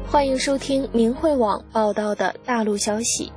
欢迎收听明慧网报道的大陆消息。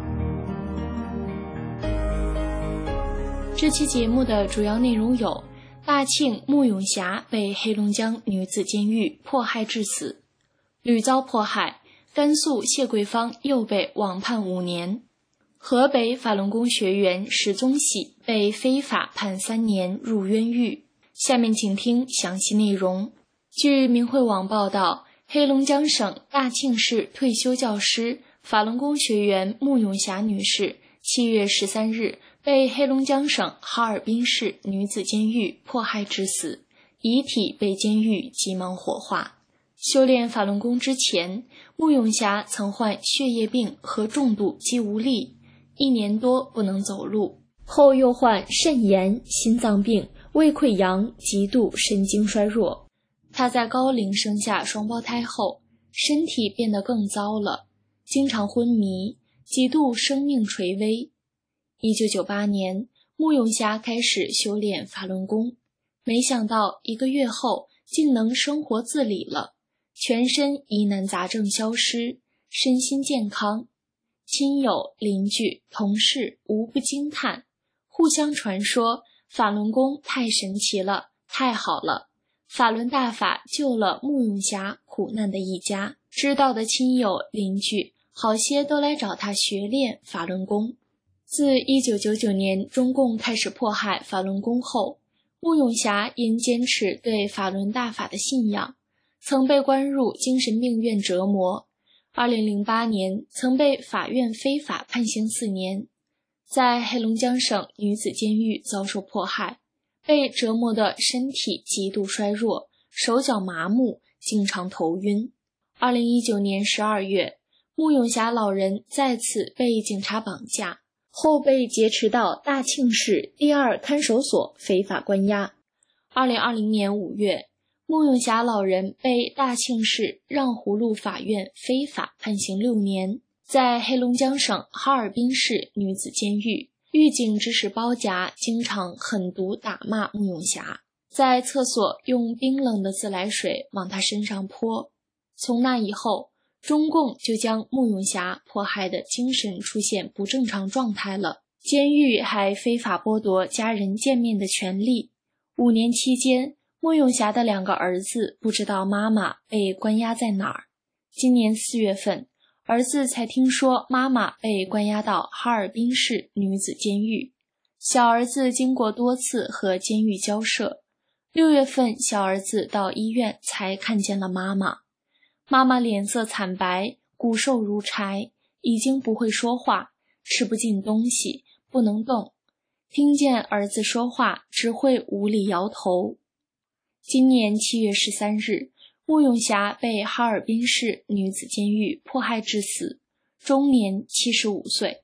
这期节目的主要内容有：大庆穆永霞被黑龙江女子监狱迫害致死，屡遭迫害，甘肃谢桂芳又被网判5年，河北法轮功学员史宗喜被非法判3年入冤狱。下面请听详细内容。据明慧网报道，黑龙江省大庆市退休教师、法轮功学员穆永霞女士7月13日被黑龙江省哈尔滨市女子监狱迫害致死，遗体被监狱急忙火化。修炼法轮功之前，穆永霞曾患血液病和重度肌无力，1年多不能走路，后又患肾炎、心脏病、胃溃疡、极度神经衰弱。她在高龄生下双胞胎后，身体变得更糟了，经常昏迷，几度生命垂危。1998年，穆永霞开始修炼法轮功，没想到1个月后竟能生活自理了，全身疑难杂症消失，身心健康。亲友、邻居、同事无不惊叹，互相传说法轮功太神奇了，太好了，法轮大法救了穆永霞苦难的一家。知道的亲友邻居好些都来找他学练法轮功。自1999年中共开始迫害法轮功后，穆永霞因坚持对法轮大法的信仰，曾被关入精神病院折磨。2008年曾被法院非法判刑4年，在黑龙江省女子监狱遭受迫害，被折磨的身体极度衰弱，手脚麻木，经常头晕。2019年12月，穆永霞老人再次被警察绑架，后被劫持到大庆市第2看守所非法关押。2020年5月，穆永霞老人被大庆市让胡路法院非法判刑6年，在黑龙江省哈尔滨市女子监狱，狱警指使包夹，经常狠毒打骂穆永霞，在厕所用冰冷的自来水往她身上泼。从那以后，中共就将穆永霞迫害的精神出现不正常状态了。监狱还非法剥夺家人见面的权利。5年期间，穆永霞的2个儿子不知道妈妈被关押在哪儿。今年4月份，儿子才听说妈妈被关押到哈尔滨市女子监狱。小儿子经过多次和监狱交涉，6月份小儿子到医院才看见了妈妈。妈妈脸色惨白，骨瘦如柴，已经不会说话，吃不进东西，不能动，听见儿子说话只会无力摇头。今年7月13日，穆永霞被哈尔滨市女子监狱迫害致死，终年75岁。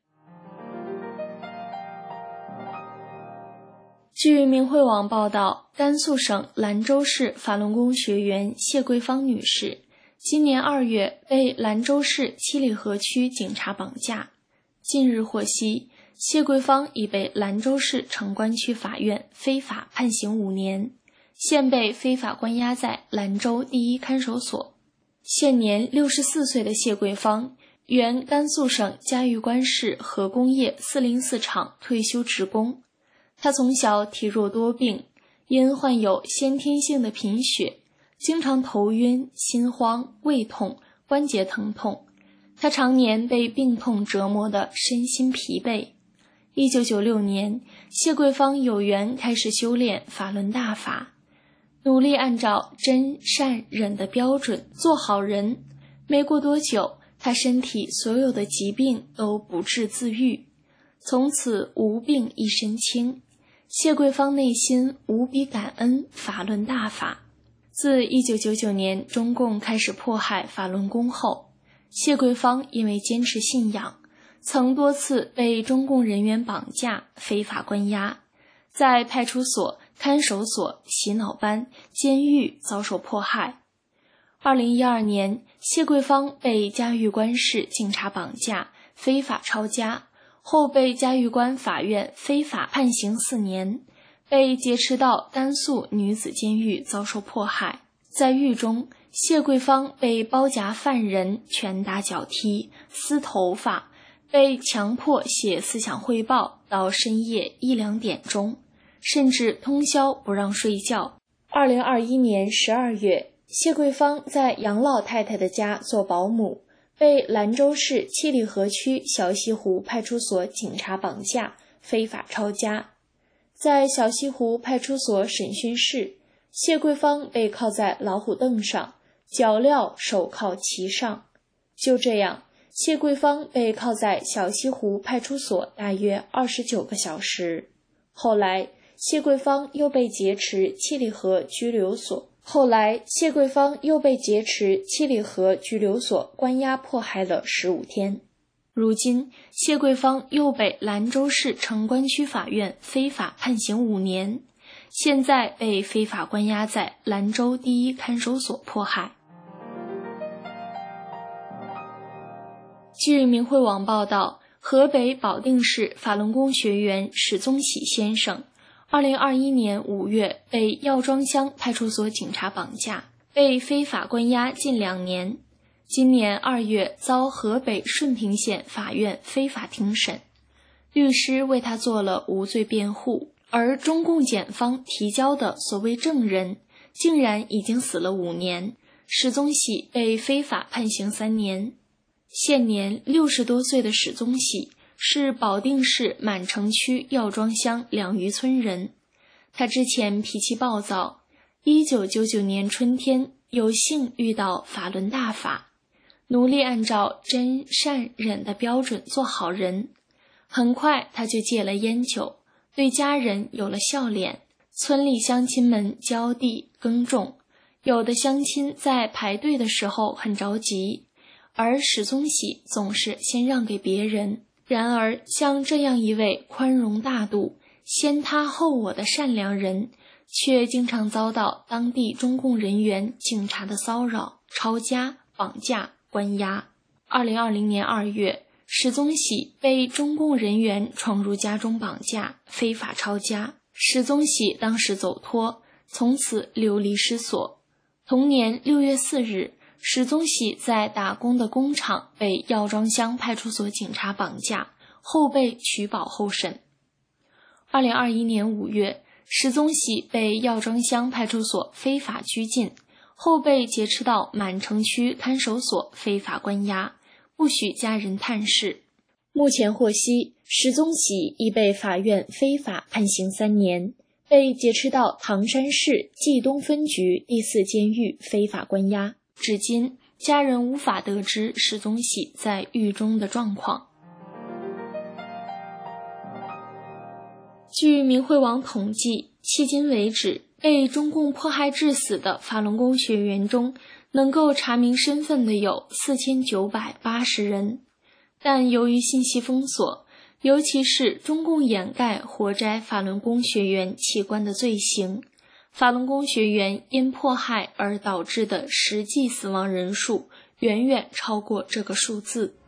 据明慧网报道，甘肃省兰州市法轮功学员谢桂芳女士今年2月被兰州市七里河区警察绑架。近日获悉，谢桂芳已被兰州市城关区法院非法判刑5年，现被非法关押在兰州第1看守所。现年64岁的谢桂芳，原甘肃省嘉峪关市核工业404厂退休职工。他从小体弱多病，因患有先天性的贫血，经常头晕、心慌、胃痛、关节疼痛。他常年被病痛折磨得身心疲惫。1996年，谢桂芳有缘开始修炼法轮大法，努力按照真善忍的标准做好人。没过多久，他身体所有的疾病都不治自愈，从此无病一身轻。谢桂芳内心无比感恩法轮大法。自1999年中共开始迫害法轮功后，谢桂芳因为坚持信仰，曾多次被中共人员绑架、非法关押，在派出所、看守所、洗脑班、监狱遭受迫害。2012年，谢桂芳被嘉峪关市警察绑架，非法抄家，后被嘉峪关法院非法判刑4年，被劫持到甘肃女子监狱遭受迫害。 在狱中，谢桂芳被包夹犯人，拳打脚踢，撕头发，被强迫写思想汇报到深夜1、2点钟，甚至通宵不让睡觉。2021年12月，谢桂芳在杨老太太的家做保姆，被兰州市七里河区小西湖派出所警察绑架，非法抄家。在小西湖派出所审讯室，谢桂芳被铐在老虎凳上，脚镣手铐齐上。就这样，谢桂芳被铐在小西湖派出所大约29个小时。后来，谢桂芳又被劫持七里河拘留所关押迫害了15天。如今，谢桂芳又被兰州市城关区法院非法判刑5年，现在被非法关押在兰州第1看守所迫害。据明慧网报道，河北保定市法轮功学员史宗喜先生2021年5月被药庄乡派出所警察绑架，被非法关押近2年。今年2月遭河北顺平县法院非法庭审，律师为他做了无罪辩护，而中共检方提交的所谓证人竟然已经死了5年，史宗喜被非法判刑3年。现年60多岁的史宗喜是保定市满城区药庄乡两渔村人，他之前脾气暴躁，1999年春天有幸遇到法轮大法，努力按照真善忍的标准做好人。很快他就戒了烟酒，对家人有了笑脸，村里乡亲们浇地耕种，有的乡亲在排队的时候很着急，而史宗喜总是先让给别人。然而像这样一位宽容大度、先他后我的善良人，却经常遭到当地中共人员、警察的骚扰、抄家、绑架、关押。2020年2月，史宗喜被中共人员闯入家中绑架，非法抄家。史宗喜当时走脱，从此流离失所。同年6月4日，史宗喜在打工的工厂被药庄乡派出所警察绑架，后被取保候审。2021年5月，史宗喜被药庄乡派出所非法拘禁，后被劫持到满城区看守所非法关押，不许家人探视。目前获悉，史宗喜已被法院非法判刑3年，被劫持到唐山市冀东分局第4监狱非法关押。至今，家人无法得知史宗喜在狱中的状况。据明慧网统计，迄今为止，被中共迫害致死的法轮功学员中，能够查明身份的有4980人。但由于信息封锁，尤其是中共掩盖活摘法轮功学员器官的罪行，法轮功学员因迫害而导致的实际死亡人数远远超过这个数字。